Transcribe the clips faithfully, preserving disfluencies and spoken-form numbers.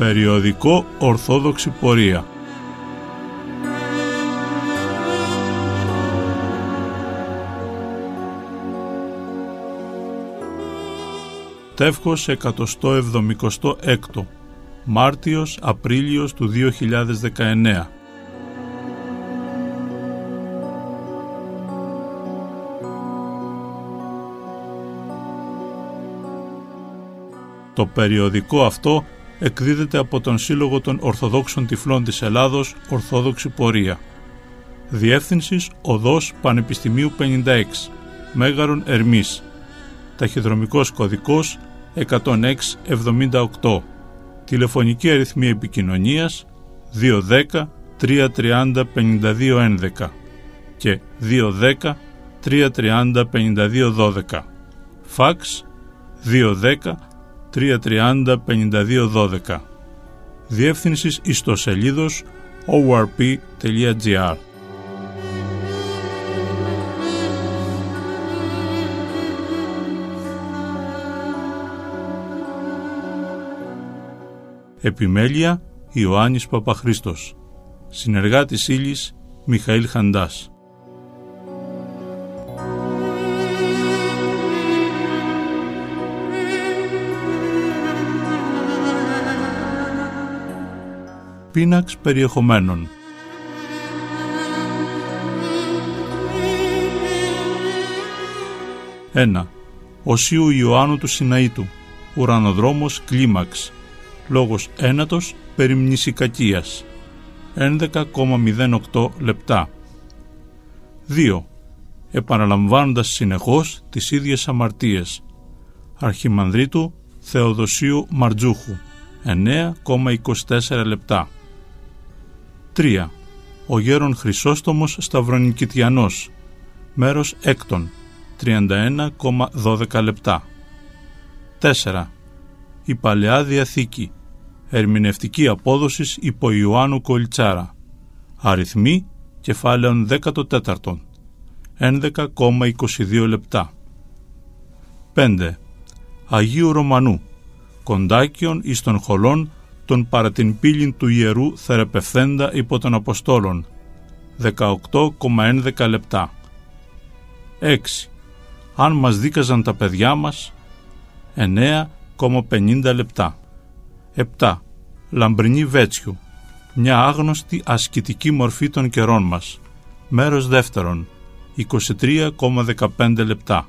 Περιοδικό Ορθόδοξη Πορεία. Τεύχος εκατοστό εβδομηκοστό έκτο, Μάρτιος Απρίλιος του δύο χιλιάδες δεκαεννέα. Το περιοδικό αυτό εκδίδεται από τον Σύλλογο των Ορθοδόξων Τυφλών της Ελλάδος, Ορθόδοξη Πορεία. Διεύθυνσης Οδός Πανεπιστημίου πενήντα έξι, Μέγαρον Ερμής. Ταχυδρομικός κωδικός εκατόν έξι εβδομήντα οκτώ. Τηλεφωνική αριθμή επικοινωνίας δύο δέκα τρία τριάντα πενήντα δύο έντεκα και δύο δέκα τρία τριάντα πενήντα δύο δώδεκα. Φαξ δύο δέκα τρία τριάντα πενήντα δύο δώδεκα. Διεύθυνσης ιστοσελίδος ο αρ πι τελεία τζι άρ. Επιμέλεια Ιωάννης Παπαχρήστος. Συνεργάτης ύλης Μιχαήλ Χαντάς. Πίναξ περιεχομένων. ένα. Οσίου Ιωάννου του Σιναήτου. Ουρανοδρόμος κλίμαξ. Λόγος ένατος περί μνησικακίας. έντεκα κόμμα μηδέν οκτώ λεπτά. δύο. Επαναλαμβάνοντας συνεχώς τις ίδιες αμαρτίες. Αρχιμανδρίτου Θεοδοσίου Μαρτζούχου. εννέα κόμμα είκοσι τέσσερα λεπτά. τρία. Ο γέρον Χρυσόστομος Σταυρονικητιανός. Μέρος έκτον. τριάντα ένα κόμμα δώδεκα λεπτά. τέσσερα. Η Παλαιά Διαθήκη. Ερμηνευτική απόδοσης υπό Ιωάννου Κολιτσάρα. Αριθμοί κεφάλαιων δεκατέσσερα. έντεκα κόμμα είκοσι δύο λεπτά. πέντε. Αγίου Ρωμανού. Κοντάκιον εις των χολών των παρά την πύλην του Ιερού θεραπευθέντα υπό των Αποστόλων. δεκαοκτώ κόμμα έντεκα λεπτά. έξι. Αν μας δίκαζαν τα παιδιά μας. εννέα κόμμα πενήντα λεπτά. επτά. Λαμπρινή Βέτσιου. Μια άγνωστη ασκητική μορφή των καιρών μας. Μέρος δεύτερον. είκοσι τρία κόμμα δεκαπέντε λεπτά.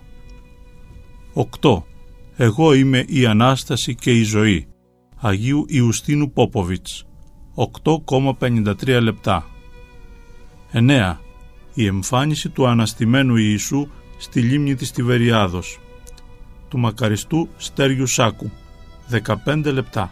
οκτώ. Εγώ είμαι η Ανάσταση και η ζωή. Αγίου Ιουστίνου Πόποβιτς. οκτώ κόμμα πενήντα τρία λεπτά. εννέα. Η εμφάνιση του αναστημένου Ιησού στη λίμνη της Τιβεριάδος. Του μακαριστού Στέριου Σάκου. δεκαπέντε λεπτά.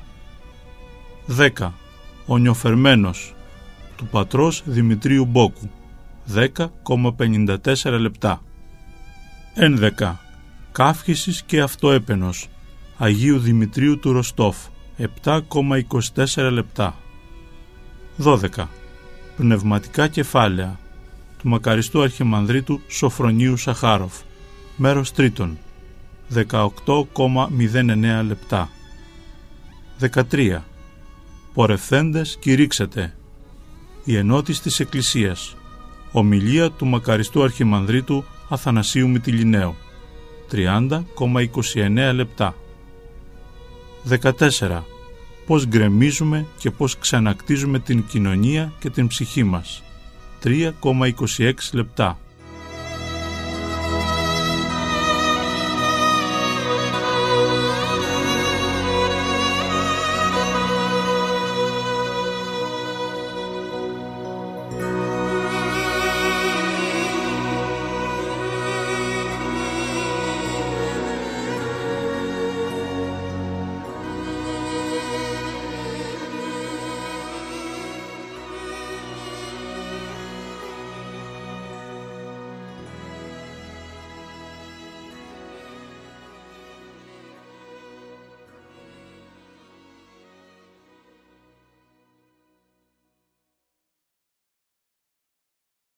δέκα. Ο νιοφερμένος. Του πατρός Δημητρίου Μπόκου. δέκα κόμμα πενήντα τέσσερα λεπτά. έντεκα. Καύχησης και αυτοέπαινος. Αγίου Δημητρίου του Ροστόφ. επτά κόμμα είκοσι τέσσερα λεπτά. δώδεκα. Πνευματικά κεφάλαια. Του μακαριστού Αρχιμανδρίτου Σοφρονίου Σαχάροφ. Μέρος τρίτον. δεκαοκτώ κόμμα μηδέν εννέα λεπτά. δεκατρία. Πορευθέντες κηρύξετε. Η ενότης της Εκκλησίας. Ομιλία του μακαριστού Αρχιμανδρίτου Αθανασίου Μυτιληναίου. τριάντα κόμμα είκοσι εννέα λεπτά. δεκατέσσερα. Πώς γκρεμίζουμε και πώς ξανακτίζουμε την κοινωνία και την ψυχή μας. τρία κόμμα είκοσι έξι λεπτά.